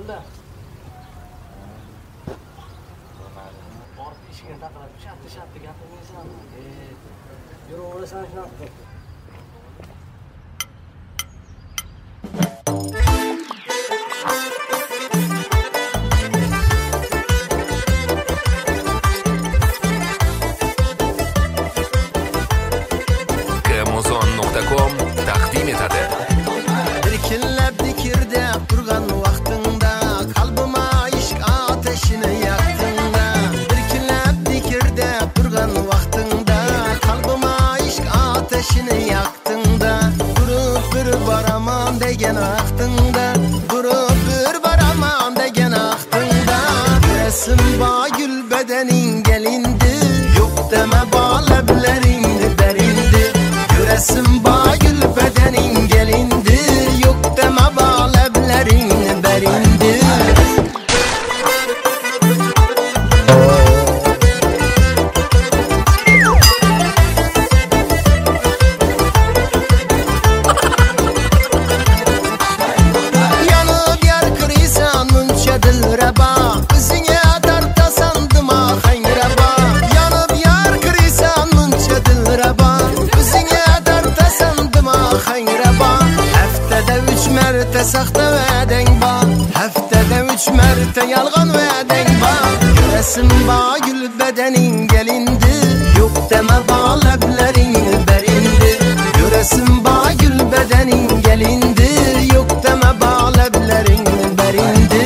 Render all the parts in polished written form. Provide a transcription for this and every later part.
bo'ldi. Orqa ishga taqirib, shartta gapirmaysan. Yuraversan shunaqa. Amazon.com taqdim etadi. Birkillab dikirda turgan vaqtingda qalbima ishq ateşini yaqdingda. Birkillab dikirda turgan vaqtingda qalbima ishq ateşini yaqdingda. Durib bir baraman degan vaqtingda, durib bir baraman degan vaqtingda. Resim bagül bedenin gelindi, yok deme bağlablaringni berindi. Resim bagül bedenin gelindi, yok deme bağlablaringni berindi. Yanıp yer kırıysan muncha dilraba, bizine tartasan dima hangraba. Yanıp yer kırıysan muncha dilraba, bizine tartasan dima hangraba. Haftada 3 marta saxta va'dang bor, haftada 3 marta yolg'on va'dang bor. Resim bagül bedenin gelindi, yok deme bağlablaringni berindi. Resim bagül bedenin gelindi, yok deme bağlablaringni berindi.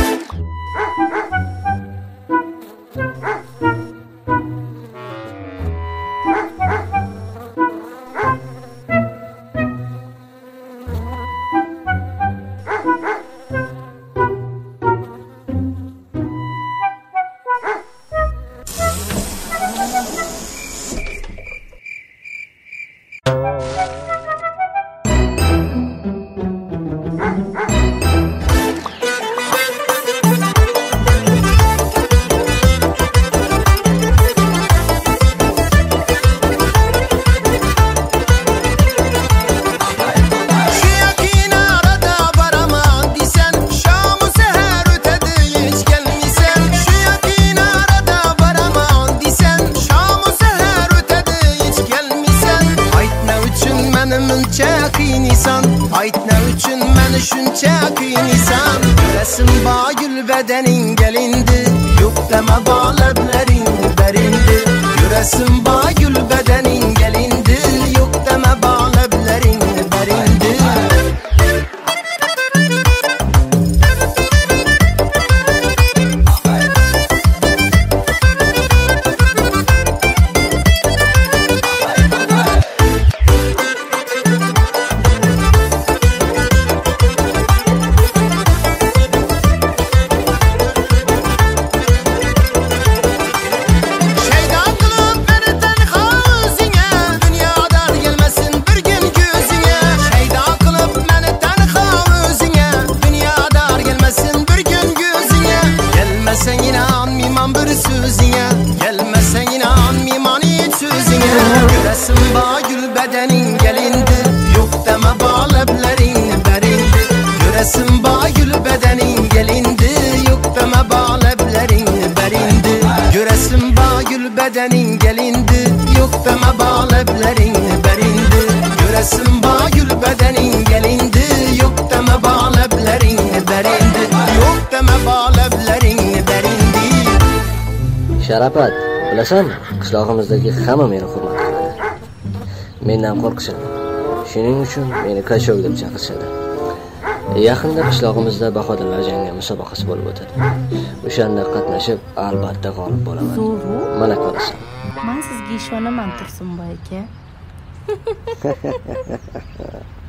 Aytna üçün məni şuncha qiynisan. Resim bagül bedenin gelindi, yok deme bağlablaringni berindi. Resim bagül bedenin gelindi, yok deme bağlablaringni berindi. Gelmesen inanmıymam bir sözüne, gelmesen inanmıymam hiç sözüne. Resim bagül bedenin gelindi, yok deme bağlablaringni berindi. Resim bagül bedenin gelindi, yok deme bağlablaringni berindi. Resim bagül bedenin gelindi, yok deme bağlablaringni berindi. Resim bagül bedenin gelindi, yok deme bağlablaringni berindi. Yok deme bağlablaringni berindi. Sharafat, bilasanmi? Qishlog'imizdagi hamma meni hurmat qiladi. Mendan qo'rqishadi. Shuning uchun meni Kashov deb chaqirishadi. Yaqinda qishlog'imizda bahodirlar jangi musobaqasi bo'lib o'tadi. O'shanda qatnashib, albatta g'olib bo'laman. Mana ko'rasan. Men sizga ishonaman Tursunboy aka.